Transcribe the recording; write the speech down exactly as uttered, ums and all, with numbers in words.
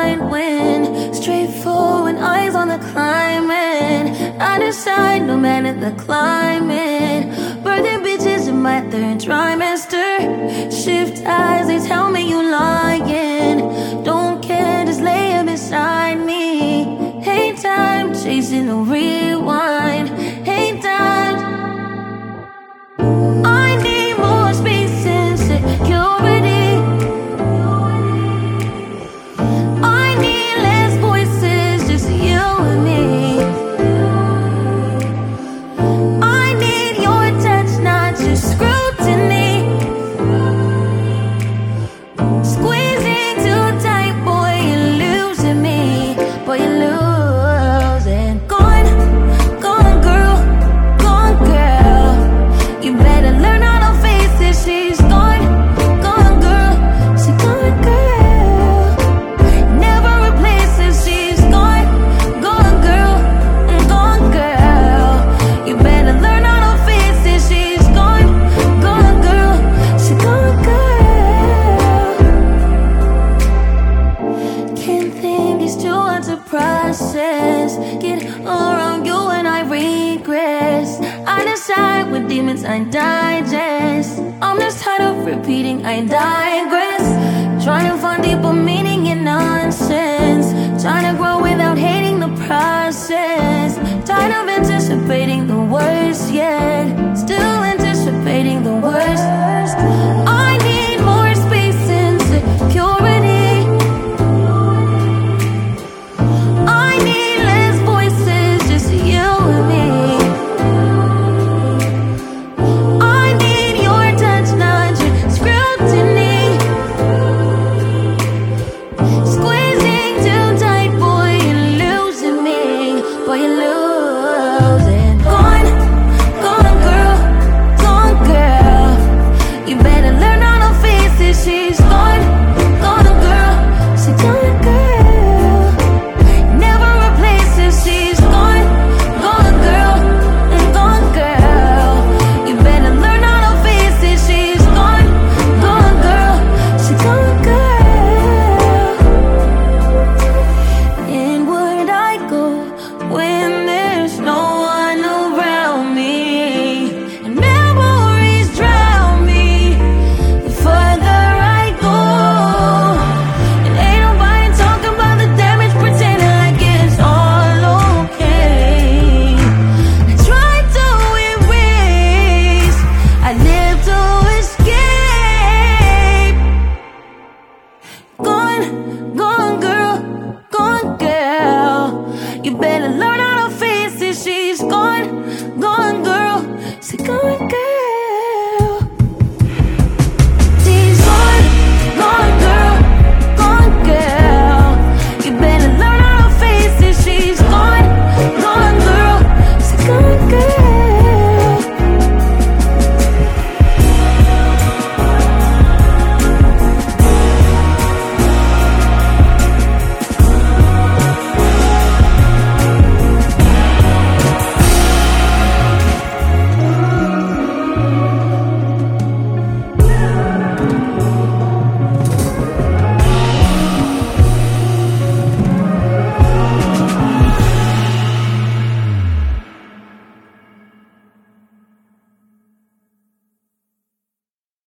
mind when straightforward eyes on the climbing. I decide no matter the climate. Birthday bitches in my third trimester. Shift eyes, they tell me you lying. Don't care, just lay it beside me. Hate time, chasing a rewind. Hate time. I need more space and security. I need less voices, just you and me. I need your touch, not just scrutiny. Squeezing too tight, boy, you're losing me. Boy, you're losing. Gone, gone girl, gone girl. You better learn how to face it. She's gone, gone girl. She's gone girl. Never replaces. She's gone, gone girl, gone girl. You better learn how to face it. She's gone, gone girl. She's gone girl. Can't think, it's too hard to process. Get around you and I regress. I decide with demons I digest. I'm just tired of repeating, I digress. Trying to find deeper meaning in nonsense. Trying to grow without hating the process. Tired of anticipating the worst yet. Still anticipating the worst. I need more space and security. I need less voices, just you and me. I need your touch, not your scrutiny. Squeezing too tight, boy, you're losing me. Boy, you're losing. Gone, gone girl, gone girl. You better learn how to face it. She's gone, gone girl. She's gone girl. Never replaces. She's gone, gone girl, gone girl. You better learn how to face it. She's gone, gone girl. She's gone girl. Inward I go when there's no one around me, and memories drown me. The further I go, and ain't nobody talking about the damage, pretending like it's all okay. I try to erase, I live to escape. Gone, gone girl, gone girl. You better learn how to face it. She's gone, gone girl. She's gone girl.